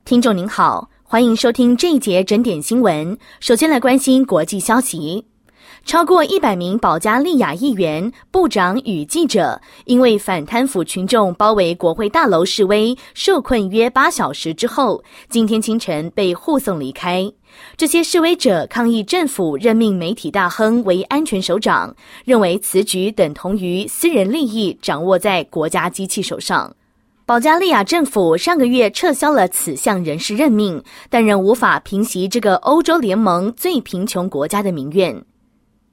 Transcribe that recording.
听众您好，欢迎收听这一节整点新闻。首先来关心国际消息。超过100名保加利亚议员、部长与记者因为反贪腐群众包围国会大楼示威，受困约8小时之后，今天清晨被护送离开。这些示威者抗议政府任命媒体大亨为安全首长，认为此举等同于私人利益掌握在国家机器手上。保加利亚政府上个月撤销了此项人事任命，但仍无法平息这个欧洲联盟最贫穷国家的民怨。